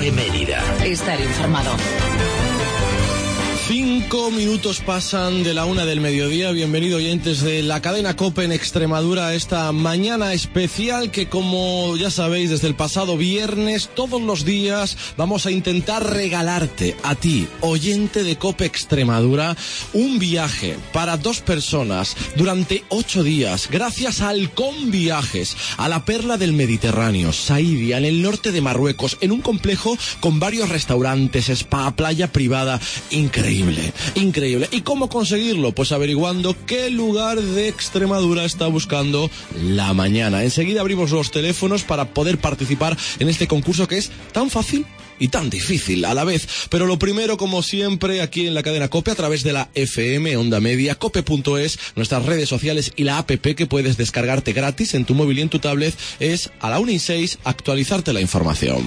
de Mérida. Estar informado. 5 minutos pasan de la 1 del mediodía. Bienvenido, oyentes de la cadena COPE en Extremadura, a esta mañana especial que, como ya sabéis, desde el pasado viernes, todos los días vamos a intentar regalarte a ti, oyente de COPE Extremadura, un viaje para 2 personas durante 8 días, gracias a Halcón Viajes, a la perla del Mediterráneo, Saidia, en el norte de Marruecos, en un complejo con varios restaurantes, spa, playa privada, increíble. Increíble. ¿Y cómo conseguirlo? Pues averiguando qué lugar de Extremadura está buscando La Mañana. Enseguida abrimos los teléfonos para poder participar en este concurso que es tan fácil y tan difícil a la vez. Pero lo primero, como siempre, aquí en la cadena COPE, a través de la FM, Onda Media, cope.es, nuestras redes sociales y la app que puedes descargarte gratis en tu móvil y en tu tablet, es a la 1:06 actualizarte la información.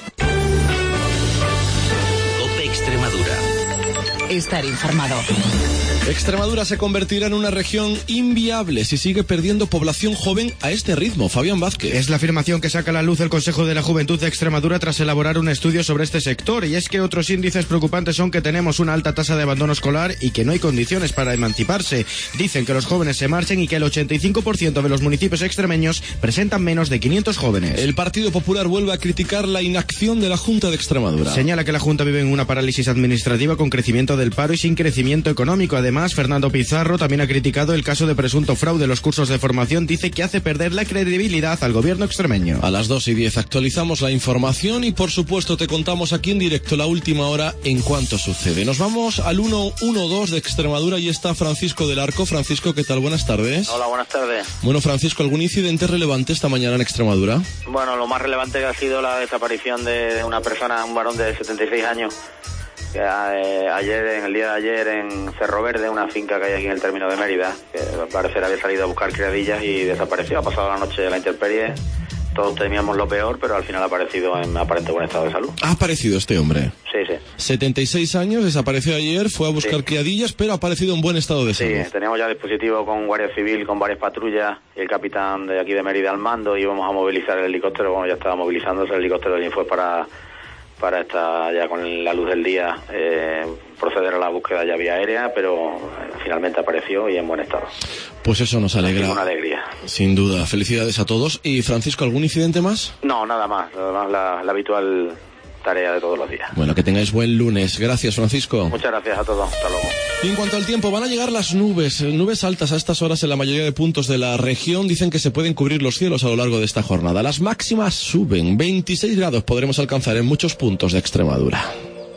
COPE Extremadura. Estar informado. Extremadura se convertirá en una región inviable si sigue perdiendo población joven a este ritmo. Fabián Vázquez. Es la afirmación que saca a la luz el Consejo de la Juventud de Extremadura tras elaborar un estudio sobre este sector. Y es que otros índices preocupantes son que tenemos una alta tasa de abandono escolar y que no hay condiciones para emanciparse. Dicen que los jóvenes se marchen y que el 85% de los municipios extremeños presentan menos de 500 jóvenes. El Partido Popular vuelve a criticar la inacción de la Junta de Extremadura. Señala que la Junta vive en una parálisis administrativa con crecimiento del paro y sin crecimiento económico. Además, Fernando Pizarro también ha criticado el caso de presunto fraude en los cursos de formación. Dice que hace perder la credibilidad al gobierno extremeño. A las 2:10 actualizamos la información y, por supuesto, te contamos aquí en directo la última hora en cuanto sucede. Nos vamos al 112 de Extremadura y está Francisco del Arco. Francisco, ¿qué tal? Buenas tardes. Hola, buenas tardes. Bueno, Francisco, ¿algún incidente relevante esta mañana en Extremadura? Bueno, lo más relevante ha sido la desaparición de una persona, un varón de 76 años, que en el día de ayer en Cerro Verde, una finca que hay aquí en el término de Mérida, que al parecer había salido a buscar criadillas y desapareció. Ha pasado la noche de la intemperie. Todos temíamos lo peor, pero al final ha aparecido en aparente buen estado de salud. ¿Ha aparecido este hombre? Sí, sí. 76 años, desapareció ayer, fue a buscar criadillas, pero ha aparecido en buen estado de salud. Sí, teníamos ya dispositivo con Guardia Civil, con varias patrullas, y el capitán de aquí de Mérida al mando, y íbamos a movilizar el helicóptero. Bueno, ya estaba movilizándose el helicóptero, y fue para esta, ya con la luz del día, proceder a la búsqueda ya vía aérea, pero finalmente apareció y en buen estado. Pues eso nos alegra. Una alegría. Sin duda. Felicidades a todos. Y, Francisco, ¿algún incidente más? No, nada más la habitual tarea de todos los días. Bueno, que tengáis buen lunes. Gracias, Francisco. Muchas gracias a todos. Hasta luego. Y en cuanto al tiempo, van a llegar las nubes altas a estas horas en la mayoría de puntos de la región. Dicen que se pueden cubrir los cielos a lo largo de esta jornada. Las máximas suben. 26 grados podremos alcanzar en muchos puntos de Extremadura.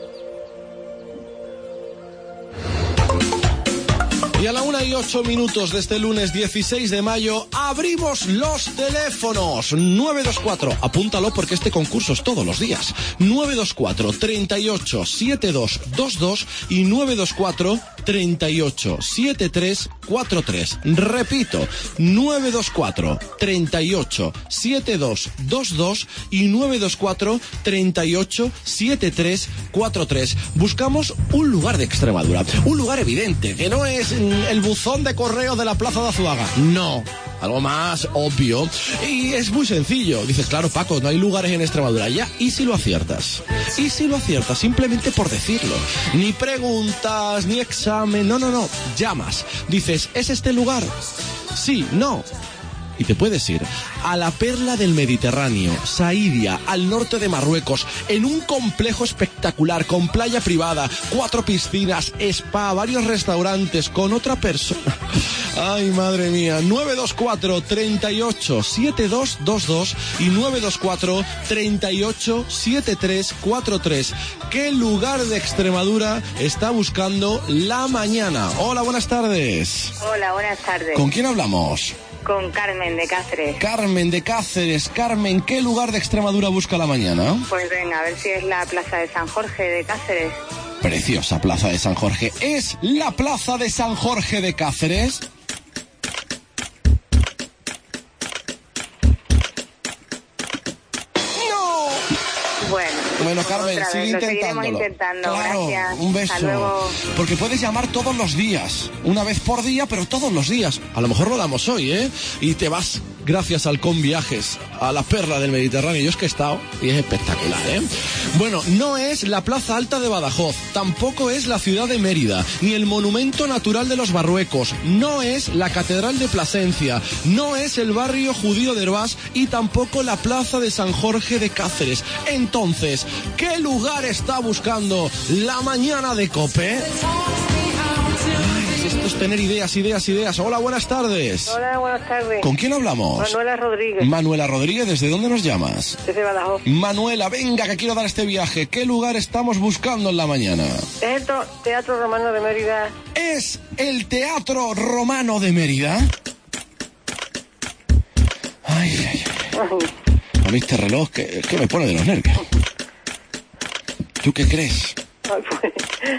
Y a la 1:08 de este lunes 16 de mayo abrimos los teléfonos. 924, apúntalo porque este concurso es todos los días. 924 38 72 22 y 924 38 73 43. Repito, 924 38 72 22 y 924 38 73 43. Buscamos un lugar de Extremadura, un lugar evidente, que no es el buzón de correo de la Plaza de Azuaga. No, algo más obvio. Y es muy sencillo. Dices, claro, Paco, no hay lugares en Extremadura. Ya, ¿y si lo aciertas? ¿Y si lo aciertas? Simplemente por decirlo. Ni preguntas, ni examen. No. Llamas. Dices, ¿es este lugar? Sí, no. Y te puedes ir a la perla del Mediterráneo, Saidia, al norte de Marruecos, en un complejo espectacular, con playa privada, 4 piscinas, spa, varios restaurantes, con otra persona. Ay, madre mía. 924 38 72 22 y 924 38 73 43. ¿Qué lugar de Extremadura está buscando La Mañana? Hola, buenas tardes. Hola, buenas tardes. ¿Con quién hablamos? Con Carmen de Cáceres. Carmen de Cáceres. Carmen, ¿qué lugar de Extremadura busca La Mañana? Pues venga, a ver si es la Plaza de San Jorge de Cáceres. Preciosa Plaza de San Jorge. ¿Es la Plaza de San Jorge de Cáceres? ¡No! Bueno, Carmen, sigue intentándolo. Intentando. Claro, gracias. un beso. Hasta luego. Porque puedes llamar todos los días. Una vez por día, pero todos los días. A lo mejor lo damos hoy, ¿eh? Y te vas gracias al Conviajes, a la perla del Mediterráneo. Yo es que he estado y es espectacular, ¿eh? Bueno, no es la Plaza Alta de Badajoz, tampoco es la ciudad de Mérida, ni el Monumento Natural de los Barruecos, no es la Catedral de Plasencia, no es el barrio judío de Herbás y tampoco la Plaza de San Jorge de Cáceres. Entonces, ¿qué lugar está buscando la mañana de COPE? Esto es tener ideas. Hola, buenas tardes. Hola, buenas tardes. ¿Con quién hablamos? Manuela Rodríguez. Manuela Rodríguez, ¿desde dónde nos llamas? Desde Badajoz. Manuela, venga, que quiero dar este viaje. ¿Qué lugar estamos buscando en la mañana? ¿Es el Teatro Romano de Mérida? ¿Es el Teatro Romano de Mérida? Ay. A mí este reloj que me pone de los nervios. ¿Tú qué crees? Ay, pues.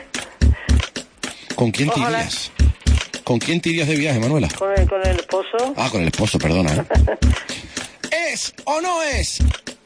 ¿Con quién te Ojalá. irías? ¿Con quién te irías de viaje, Manuela? Con el esposo. Ah, con el esposo, perdona, ¿eh? ¿Es o no es?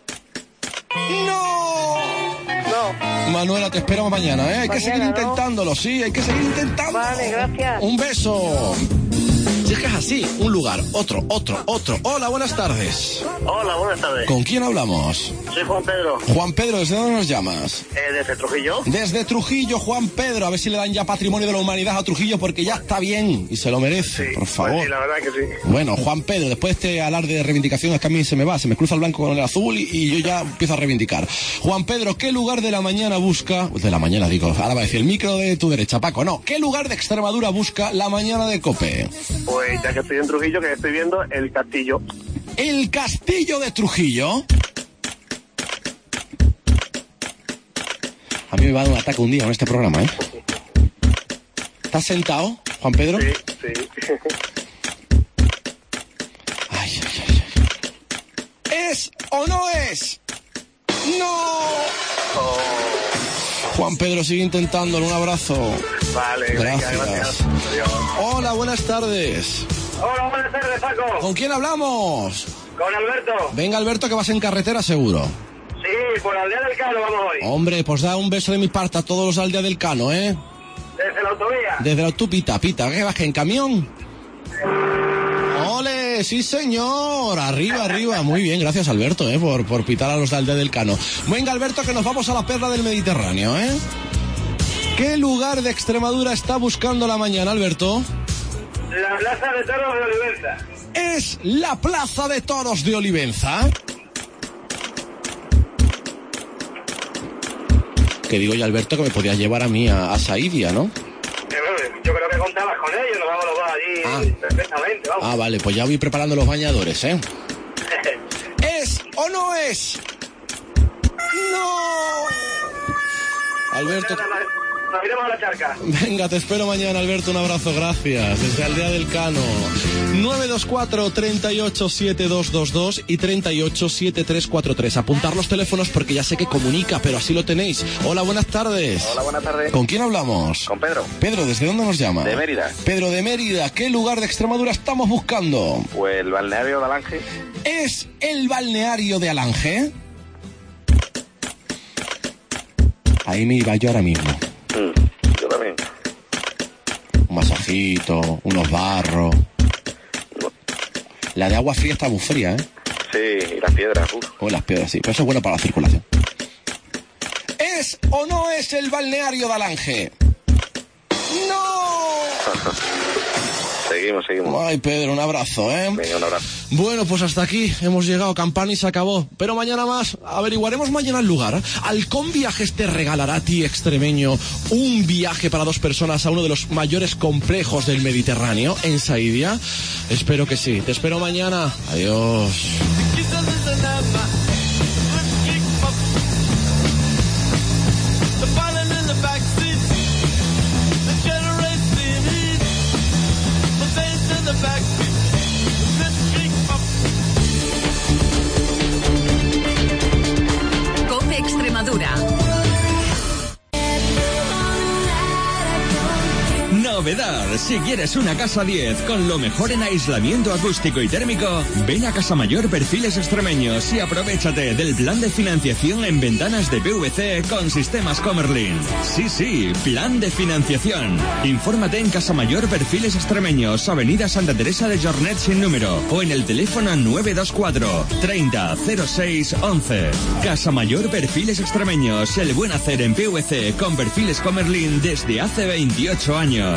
¡No! No. Manuela, te esperamos mañana, ¿eh? Hay que seguir Mañana, ¿no? intentándolo, sí, hay que seguir intentando. Vale, gracias. Un beso. Si es que es así, un lugar, otro. Hola, buenas tardes. Hola, buenas tardes. ¿Con quién hablamos? Soy Juan Pedro, Juan Pedro, ¿desde dónde nos llamas? desde Trujillo. Desde Trujillo, Juan Pedro. A ver si le dan ya Patrimonio de la Humanidad a Trujillo porque ya está bien y se lo merece, por favor. Pues sí, la verdad que sí. Bueno, Juan Pedro, después de este alarde de reivindicación, es que a mí se me cruza el blanco con el azul y yo ya empiezo a reivindicar. Juan Pedro, ¿qué lugar de la mañana busca? De la mañana digo, ahora va a decir el micro de tu derecha, Paco. No, ¿qué lugar de Extremadura busca la mañana de COPE? Pues ya que estoy en Trujillo, que estoy viendo el castillo. El castillo de Trujillo. A mí me va a dar un ataque un día en este programa, ¿eh? ¿Estás sentado, Juan Pedro? Sí. Ay. ¿Es o no es? ¡No! Oh, Juan Pedro, sigue intentándolo. Un abrazo. vale, Gracias. venga, gracias. Adiós. Hola, buenas tardes. Hola, buenas tardes, Paco. ¿Con quién hablamos? Con Alberto. Venga, Alberto, que vas en carretera seguro. Sí, por la aldea del Calo vamos hoy. Hombre, pues da un beso de mi parte a todos los de Aldea del Cano, ¿eh? Desde la autovía. Desde la autopista, ¿qué vas, que en camión? ¡Ole! ¡Sí, señor! Arriba. Muy bien, gracias, Alberto, por pitar a los de Aldea del Cano. Venga, Alberto, que nos vamos a la perla del Mediterráneo, ¿eh? ¿Qué lugar de Extremadura está buscando la mañana, Alberto? La Plaza de Toros de Olivenza. ¿Es la Plaza de Toros de Olivenza? Que digo yo, Alberto, que me podías llevar a mí a Saidia, ¿no? Yo creo que contabas con ellos, nos vamos los dos allí perfectamente, vamos. Ah, vale, pues ya voy preparando los bañadores, ¿eh? ¿Es o no es? ¡No! Alberto... Nos iremos a la charca. Venga, te espero mañana, Alberto. Un abrazo, gracias. Desde Aldea del Cano. 924-387222 y 387343. Apuntar los teléfonos porque ya sé que comunica, pero así lo tenéis. Hola, buenas tardes. Hola, buenas tardes. ¿Con quién hablamos? Con Pedro. Pedro, ¿desde dónde nos llama? De Mérida. Pedro de Mérida. ¿Qué lugar de Extremadura estamos buscando? Pues el balneario de Alange. ¿Es el balneario de Alange? Ahí me iba yo ahora mismo. Yo también. Un masajito, unos barros. La de agua fría está muy fría, ¿eh? Sí, y las piedras. O las piedras, sí. Pero eso es bueno para la circulación. ¿Es o no es el balneario de Alange? ¡No! Seguimos. Ay, Pedro, un abrazo, ¿eh? Venga, un abrazo. Bueno, pues hasta aquí hemos llegado. Campana y se acabó. Pero mañana más. Averiguaremos mañana el lugar. Halcón Viajes te regalará a ti, extremeño, un viaje para 2 personas a uno de los mayores complejos del Mediterráneo, en Saidia. Espero que sí. Te espero mañana. Adiós. COPE Extremadura. Novedad. Si quieres una casa 10 con lo mejor en aislamiento acústico y térmico, ven a Casa Mayor Perfiles Extremeños y aprovéchate del plan de financiación en ventanas de PVC con sistemas Comerlin. Sí, plan de financiación. Infórmate en Casa Mayor Perfiles Extremeños, Avenida Santa Teresa de Jornet sin número, o en el teléfono 924 30 06 11. Casa Mayor Perfiles Extremeños, el buen hacer en PVC con perfiles Comerlin desde hace 28 años.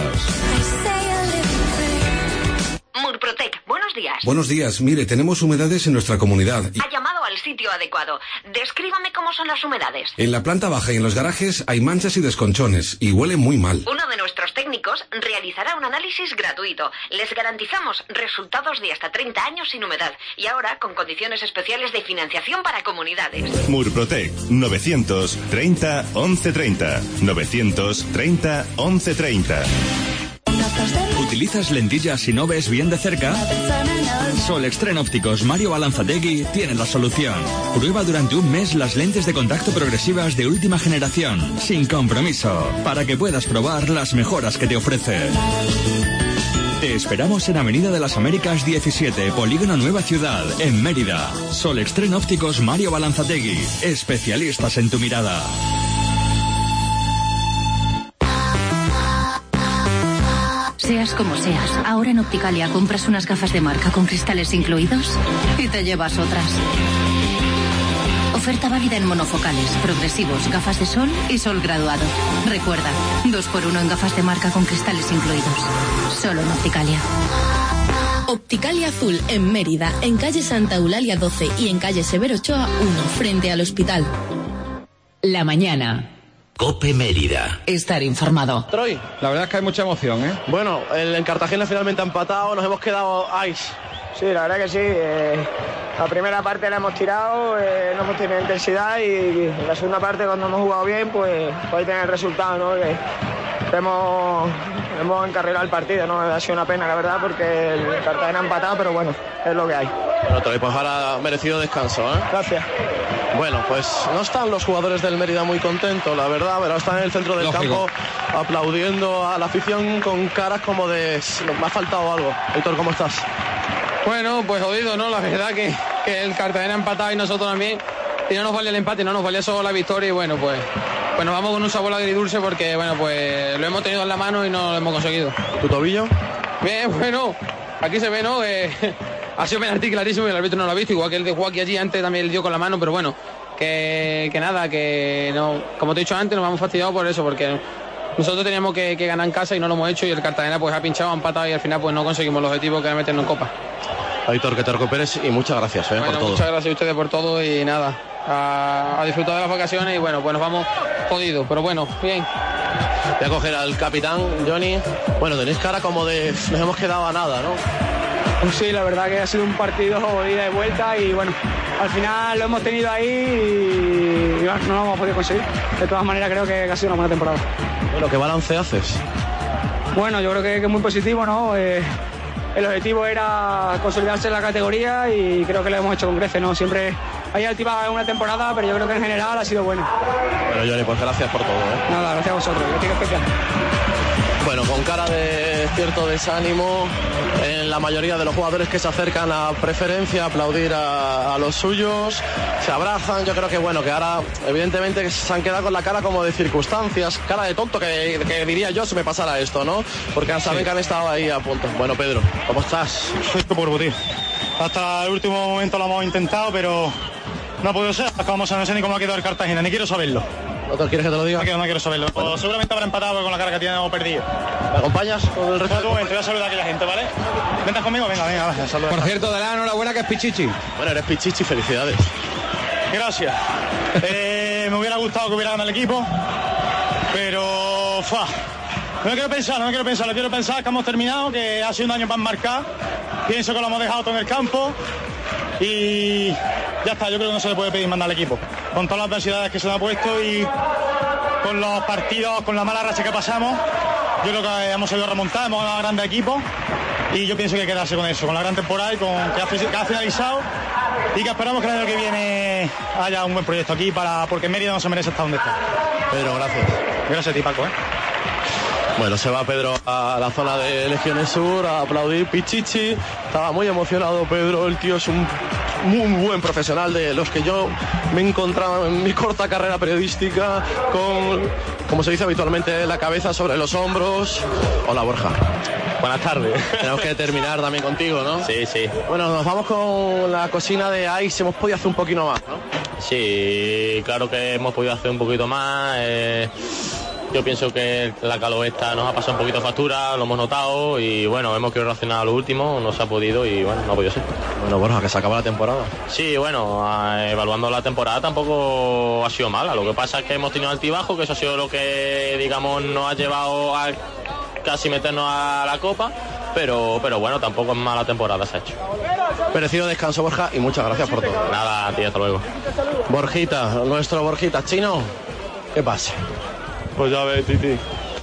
Murprotec, buenos días. Buenos días, mire, tenemos humedades en nuestra comunidad. Ha llamado al sitio adecuado. Descríbame cómo son las humedades. En la planta baja y en los garajes hay manchas y desconchones y huele muy mal. Uno de nuestros técnicos realizará un análisis gratuito. Les garantizamos resultados de hasta 30 años sin humedad y ahora con condiciones especiales de financiación para comunidades. Murprotec, 930 1130. 930 1130. ¿Utilizas lentillas y no ves bien de cerca? Solextren Ópticos Mario Balanzategui tiene la solución. Prueba durante un mes las lentes de contacto progresivas de última generación, sin compromiso, para que puedas probar las mejoras que te ofrece. Te esperamos en Avenida de las Américas 17, Polígono Nueva Ciudad, en Mérida. Solextren Ópticos Mario Balanzategui, especialistas en tu mirada. Seas como seas, ahora en Opticalia compras unas gafas de marca con cristales incluidos y te llevas otras. Oferta válida en monofocales, progresivos, gafas de sol y sol graduado. Recuerda, 2x1 en gafas de marca con cristales incluidos. Solo en Opticalia. Opticalia Azul en Mérida, en calle Santa Eulalia 12 y en calle Severo Ochoa 1, frente al hospital. La mañana. COPE Mérida. Estar informado. Troy, la verdad es que hay mucha emoción, ¿eh? Bueno, en Cartagena finalmente ha empatado, nos hemos quedado ice. Sí, la verdad que sí. La primera parte la hemos tirado, no hemos tenido intensidad y la segunda parte cuando hemos jugado bien, pues ahí tener el resultado, ¿no? Que hemos encarrilado el partido, ¿no? Ha sido una pena, la verdad, porque el Cartagena ha empatado, pero bueno, es lo que hay. Bueno, Troy, pues ahora merecido descanso, ¿eh? Gracias. Bueno, pues no están los jugadores del Mérida muy contentos, la verdad, pero están en el centro del campo aplaudiendo a la afición con caras como de me ha faltado algo. Héctor, ¿cómo estás? Bueno, pues jodido, ¿no? La verdad que el Cartagena ha empatado y nosotros también. Y no nos vale el empate, no nos valía solo la victoria y bueno, pues nos vamos con un sabor agridulce porque, bueno, pues lo hemos tenido en la mano y no lo hemos conseguido. ¿Tu tobillo? Bien, bueno, aquí se ve, ¿no? Ha sido penalti clarísimo y el árbitro no lo ha visto, igual que el de Joaquín allí antes también le dio con la mano, pero bueno, que nada, que no, como te he dicho antes, nos hemos fastidiado por eso, porque nosotros teníamos que ganar en casa y no lo hemos hecho y el Cartagena pues ha pinchado, ha empatado y al final pues no conseguimos el objetivo que era meternos en Copa. Héctor, que te recuperes y muchas gracias por todo. Muchas gracias a ustedes por todo y nada, a disfrutar de las vacaciones y bueno, pues nos vamos jodidos, pero bueno, bien. Voy a coger al capitán, Johnny. Bueno, tenéis cara como de nos hemos quedado a nada, ¿no? Pues sí, la verdad que ha sido un partido de ida y vuelta y bueno, al final lo hemos tenido ahí y bueno, no lo hemos podido conseguir. De todas maneras creo que ha sido una buena temporada. Bueno, ¿qué balance haces? Bueno, yo creo que es muy positivo, ¿no? El objetivo era consolidarse en la categoría y creo que lo hemos hecho con creces, ¿no? Siempre hay altiva una temporada, pero yo creo que en general ha sido bueno. Bueno, Johnny, pues gracias por todo, ¿eh? Nada, gracias a vosotros, que especial. Bueno, con cara de cierto desánimo en la mayoría de los jugadores que se acercan a preferencia a aplaudir a los suyos, se abrazan. Yo creo que bueno, que ahora evidentemente se han quedado con la cara como de circunstancias, cara de tonto que diría yo si me pasara esto, ¿no? Porque saben que han estado ahí a punto. Bueno, Pedro, ¿cómo estás? Soy por tío. Hasta el último momento lo hemos intentado, pero no ha podido ser. No sé ni cómo ha quedado el Cartagena, ni quiero saberlo. ¿No quieres que te lo diga? No quiero saberlo. Bueno. Seguramente habrá empatado con la cara que tiene o perdido. ¿Me acompañas con el resto? Te voy a saludar a aquella gente, ¿vale? ¿Ventas conmigo? Venga, saluda. Por cierto, de la enhorabuena que es Pichichi. Bueno, eres Pichichi, felicidades. Gracias. Me hubiera gustado que hubiera ganado el equipo, pero no me quiero pensar que hemos terminado, que ha sido un año para marcar. Pienso que lo hemos dejado todo en el campo y ya está. Yo creo que no se le puede pedir más al equipo, con todas las adversidades que se le ha puesto y con los partidos, con la mala racha que pasamos. Yo creo que hemos sabido remontar, hemos ganado grandes equipos y yo pienso que hay que quedarse con eso, con la gran temporada y con que ha finalizado y que esperamos que el año que viene haya un buen proyecto aquí porque Mérida no se merece estar donde está. Pedro, gracias. Gracias a ti, Paco. Bueno, se va Pedro a la zona de Legiones Sur a aplaudir. Pichichi, estaba muy emocionado Pedro, el tío es un muy buen profesional, de los que yo me he encontrado en mi corta carrera periodística, con, como se dice habitualmente, la cabeza sobre los hombros. Hola, Borja. Buenas tardes. Tenemos que terminar también contigo, ¿no? Sí, sí. Bueno, nos vamos con la cocina de Ice. Hemos podido hacer un poquito más, ¿no? Sí, claro que hemos podido hacer un poquito más. Yo pienso que la calor esta nos ha pasado un poquito factura, lo hemos notado y bueno, hemos querido reaccionar a lo último, no se ha podido y bueno, no ha podido ser. Bueno, Borja, que se acaba la temporada. Sí, bueno, evaluando la temporada tampoco ha sido mala, lo que pasa es que hemos tenido altibajo, que eso ha sido lo que, digamos, nos ha llevado a casi meternos a la Copa, pero bueno, tampoco es mala temporada se ha hecho. Merecido descanso, Borja, y muchas gracias por todo. Nada, a ti, hasta luego. Borjita, nuestro Borjita, Chino, ¿qué pasa? Pues ya ves, Titi.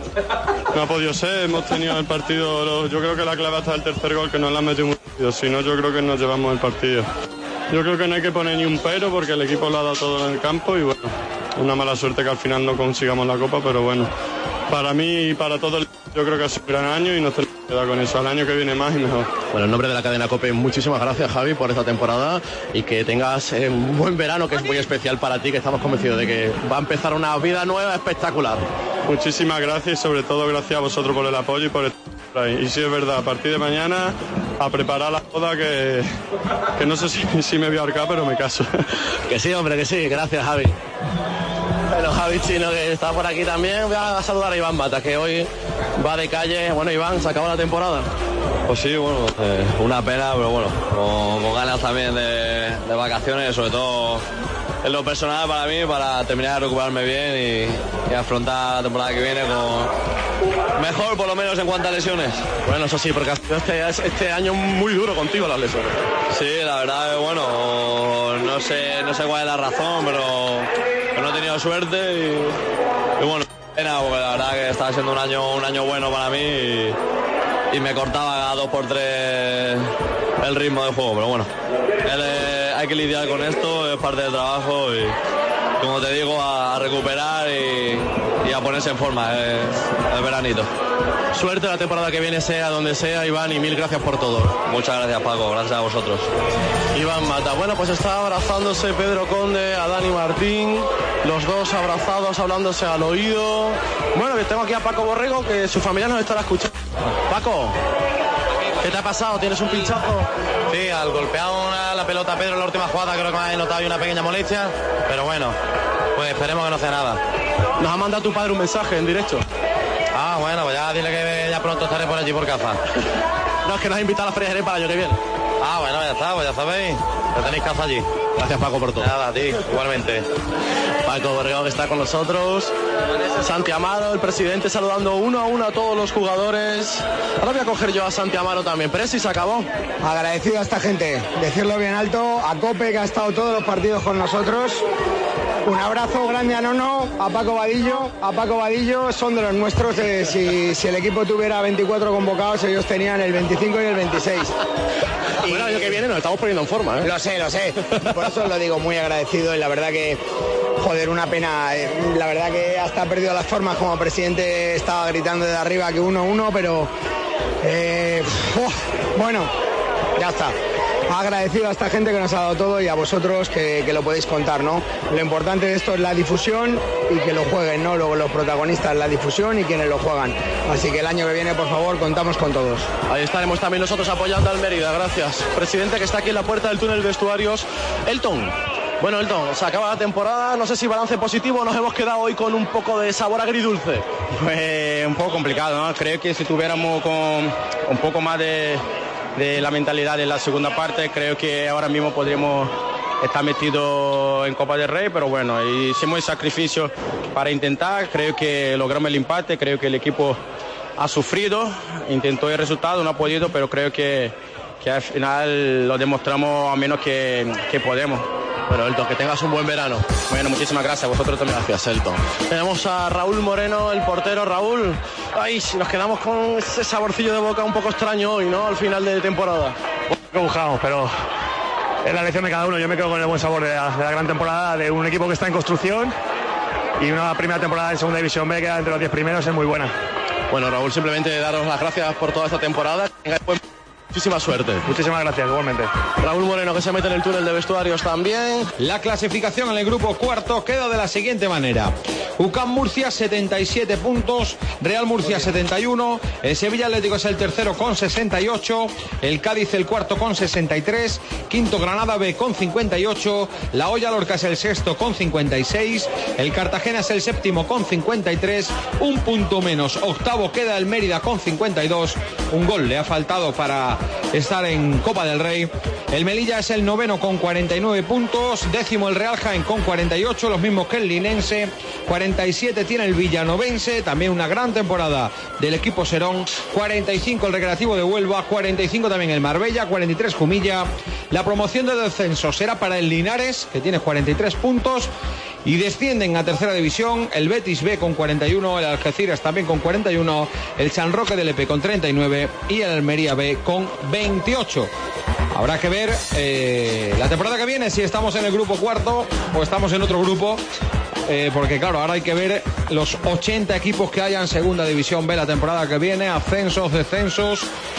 No ha podido ser, hemos tenido el partido, yo creo que la clave hasta el tercer gol que nos la han metido muy rápido, si no yo creo que nos llevamos el partido. Yo creo que no hay que poner ni un pero porque el equipo lo ha dado todo en el campo y bueno, una mala suerte que al final no consigamos la Copa, pero bueno, para mí y para todo el yo creo que ha sido un gran año y nos tenemos que quedar con eso, al año que viene más y mejor. Bueno, en nombre de la cadena COPE, muchísimas gracias, Javi, por esta temporada y que tengas un buen verano, que es muy especial para ti, que estamos convencidos de que va a empezar una vida nueva espectacular. Muchísimas gracias y sobre todo gracias a vosotros por el apoyo y por estar ahí. Y sí es verdad, a partir de mañana a preparar la boda que no sé si me voy a ahorcar, pero me caso. Que sí, hombre, que sí, gracias, Javi. Bueno, Javi Chino, que está por aquí también. Voy a saludar a Iván Mata, que hoy va de calle. Bueno, Iván, ¿se acabó la temporada? Pues sí, bueno, una pena, pero bueno, con ganas también de vacaciones, sobre todo en lo personal para mí, para terminar de recuperarme bien y afrontar la temporada que viene con mejor, por lo menos en cuanto a lesiones. Bueno, eso sí, porque ha sido este año muy duro contigo las lesiones. Sí, la verdad, bueno, no sé cuál es la razón, pero no he tenido suerte y bueno, pena, porque la verdad que estaba siendo un año bueno para mí y me cortaba a 2x3 el ritmo del juego, pero bueno, hay que lidiar con esto, es parte del trabajo y como te digo, a recuperar y a ponerse en forma el veranito. Suerte la temporada que viene, sea donde sea, Iván, y mil gracias por todo. Muchas gracias, Paco, gracias a vosotros. Iván Mata, bueno, pues está abrazándose Pedro Conde a Dani Martín, los dos abrazados, hablándose al oído. Bueno, que tengo aquí a Paco Borrego, que su familia nos estará escuchando. Paco, ¿qué te ha pasado? ¿Tienes un pinchazo? Sí, al golpear la pelota a Pedro en la última jugada creo que me ha notado ahí una pequeña molestia, pero bueno, pues esperemos que no sea nada. Nos ha mandado tu padre un mensaje en directo. Ah, bueno, pues ya dile que ya pronto estaré por allí por casa. No, es que nos ha invitado a la Feria Jerez para el año que viene. Ah, bueno, ya está, pues ya sabéis, que tenéis casa allí. Gracias, Paco, por todo. Nada, a ti, igualmente. Paco Borrego, que está con nosotros. Santi Amaro, el presidente, saludando uno a uno a todos los jugadores. Ahora voy a coger yo a Santi Amaro también. Presi, se acabó. Agradecido a esta gente, decirlo bien alto, a Cope, que ha estado todos los partidos con nosotros. Un abrazo grande a Nono, a Paco Vadillo, son de los nuestros. Si el equipo tuviera 24 convocados, ellos tenían el 25 y el 26. Bueno, el año que viene nos estamos poniendo en forma, ¿eh? Lo sé. Por eso lo digo, muy agradecido y la verdad que, joder, una pena. La verdad que hasta ha perdido las formas, como presidente estaba gritando de arriba que 1-1, pero bueno, ya está. Agradecido a esta gente que nos ha dado todo y a vosotros que lo podéis contar, ¿no? Lo importante de esto es la difusión y que lo jueguen, ¿no? Luego los protagonistas, la difusión y quienes lo juegan. Así que el año que viene, por favor, contamos con todos. Ahí estaremos también nosotros apoyando al Mérida, gracias. Presidente, que está aquí en la puerta del túnel de vestuarios, Elton. Bueno, Elton, se acaba la temporada, no sé si balance positivo, nos hemos quedado hoy con un poco de sabor agridulce. Pues un poco complicado, ¿no? Creo que si tuviéramos con un poco más de la mentalidad en la segunda parte, creo que ahora mismo podríamos estar metidos en Copa del Rey, pero bueno, hicimos el sacrificio para intentar, creo que logramos el empate, creo que el equipo ha sufrido, intentó el resultado, no ha podido, pero creo que al final lo demostramos al menos que podemos. Bueno, Elton, que tengas un buen verano. Bueno, muchísimas gracias, vosotros también. Gracias, Elton. Tenemos a Raúl Moreno, el portero. Raúl, ay, nos quedamos con ese saborcillo de boca un poco extraño hoy, ¿no? Al final de temporada. Buscamos, pero es la elección de cada uno. Yo me quedo con el buen sabor de la gran temporada de un equipo que está en construcción y una primera temporada en Segunda División B que entre los 10 primeros es muy buena. Bueno, Raúl, simplemente daros las gracias por toda esta temporada. Muchísima suerte. Muchísimas gracias, igualmente. Raúl Moreno, que se mete en el túnel de vestuarios también. La clasificación en el grupo cuarto queda de la siguiente manera: UCAM Murcia 77 puntos, Real Murcia 71, el Sevilla Atlético es el tercero con 68, el Cádiz el cuarto con 63, quinto Granada B con 58, la Hoya Lorca es el sexto con 56, el Cartagena es el séptimo con 53, un punto menos, octavo queda el Mérida con 52, un gol le ha faltado para estar en Copa del Rey. El Melilla es el noveno con 49 puntos, décimo el Real Jaén con 48, los mismos que el Linense, 47 tiene el Villanovense, también una gran temporada del equipo Serón, 45 el Recreativo de Huelva, 45 también el Marbella, 43 Jumilla. La promoción de descenso será para el Linares, que tiene 43 puntos, y descienden a tercera división el Betis B con 41, el Algeciras también con 41, el San Roque del EP con 39 y el Almería B con 28. Habrá que ver la temporada que viene si estamos en el grupo cuarto o estamos en otro grupo, porque claro, ahora hay que ver los 80 equipos que haya en segunda división B la temporada que viene, ascensos, descensos.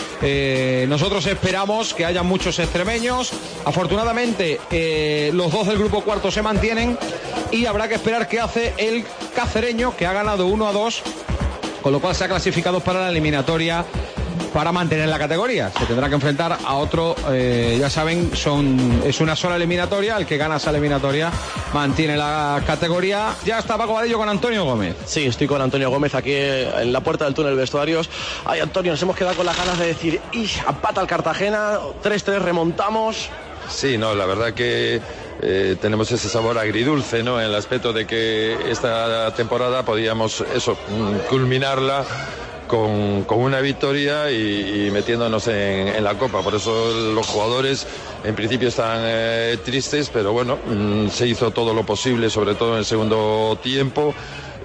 Nosotros esperamos que haya muchos extremeños. Afortunadamente los dos del grupo cuarto se mantienen y habrá que esperar qué hace el cacereño, que ha ganado 1-2, con lo cual se ha clasificado para la eliminatoria para mantener la categoría. Se tendrá que enfrentar a otro, ya saben, es una sola eliminatoria. El que gana esa eliminatoria mantiene la categoría. Ya está Paco Vadillo con Antonio Gómez. Sí, estoy con Antonio Gómez aquí en la puerta del túnel vestuarios. Ay, Antonio, nos hemos quedado con las ganas de decir, empata el Cartagena, 3-3, remontamos. Sí, no, la verdad que tenemos ese sabor agridulce, ¿no? En el aspecto de que esta temporada podíamos culminarla con una victoria y metiéndonos en la Copa. Por eso los jugadores en principio están tristes, pero bueno, se hizo todo lo posible, sobre todo en el segundo tiempo,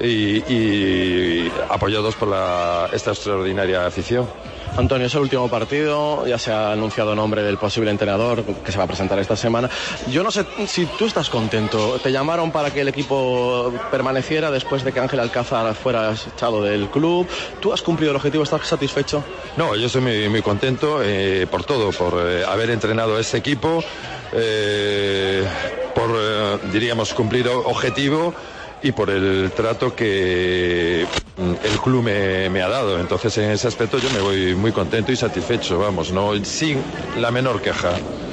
y apoyados por esta extraordinaria afición. Antonio, es el último partido, ya se ha anunciado el nombre del posible entrenador que se va a presentar esta semana. Yo no sé si tú estás contento. Te llamaron para que el equipo permaneciera después de que Ángel Alcázar fuera echado del club. ¿Tú has cumplido el objetivo? ¿Estás satisfecho? No, yo estoy muy, muy contento por todo, por haber entrenado a este equipo, por, diríamos, cumplir objetivo, y por el trato que el club me ha dado. Entonces, en ese aspecto yo me voy muy contento y satisfecho, vamos, no, sin la menor queja.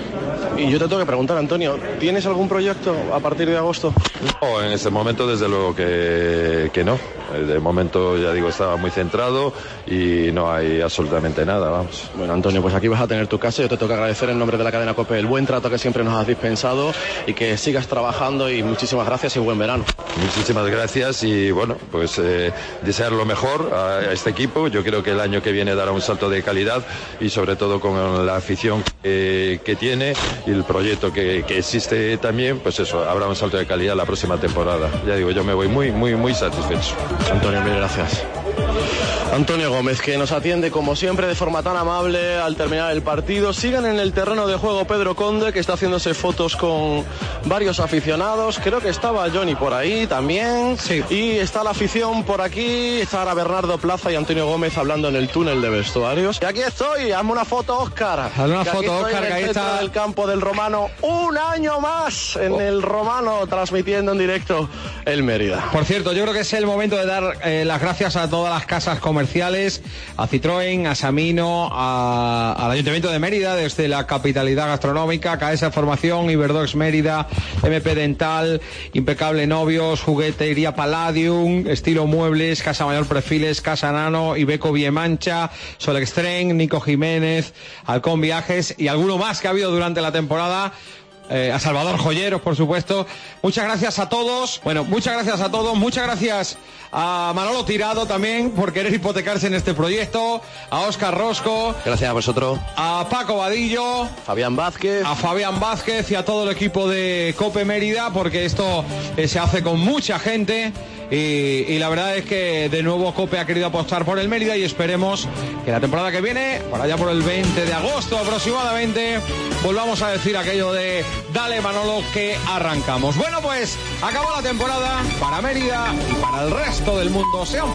Y yo te tengo que preguntar, Antonio, ¿tienes algún proyecto a partir de agosto? No, en este momento desde luego que no. De momento, ya digo, estaba muy centrado y no hay absolutamente nada, vamos. Bueno, Antonio, pues aquí vas a tener tu casa. Yo te tengo que agradecer en nombre de la cadena COPE el buen trato que siempre nos has dispensado y que sigas trabajando, y muchísimas gracias y buen verano. Muchísimas gracias y bueno, pues desear lo mejor a este equipo. Yo creo que el año que viene dará un salto de calidad y sobre todo con la afición que tiene y el proyecto que existe también, pues eso, habrá un salto de calidad la próxima temporada. Ya digo, yo me voy muy, muy, muy satisfecho. Antonio, mil gracias. Antonio Gómez, que nos atiende como siempre de forma tan amable al terminar el partido. Sigan en el terreno de juego Pedro Conde, que está haciéndose fotos con varios aficionados. Creo que estaba Johnny por ahí también. Sí. Y está la afición por aquí. Está ahora Bernardo Plaza y Antonio Gómez hablando en el túnel de vestuarios. Y aquí estoy, hazme una foto, Óscar. Hazme una foto, Óscar, que ahí está el campo del Romano. Un año más en el Romano, transmitiendo en directo el Mérida. Por cierto, yo creo que es el momento de dar las gracias a todas las casas comerciales, a Citroën, a Samino, al Ayuntamiento de Mérida, desde la capitalidad gastronómica, KS Formación, Iberdox Mérida, MP Dental, Impecable Novios, Juguetería Palladium, Estilo Muebles, Casa Mayor Perfiles, Casa Nano, Ibeco Viemancha, Solextren, Nico Jiménez, Halcón Viajes y alguno más que ha habido durante la temporada. A Salvador Joyeros, por supuesto. Muchas gracias a todos. Bueno, muchas gracias a todos. Muchas gracias a Manolo Tirado también por querer hipotecarse en este proyecto. A Óscar Rosco. Gracias a vosotros. A Paco Vadillo. Fabián Vázquez. A Fabián Vázquez y a todo el equipo de COPE Mérida, porque esto se hace con mucha gente. Y la verdad es que de nuevo COPE ha querido apostar por el Mérida y esperemos que la temporada que viene, por allá por el 20 de agosto aproximadamente, volvamos a decir aquello de dale Manolo que arrancamos. Bueno, pues acabó la temporada para Mérida y para el resto del mundo. Sean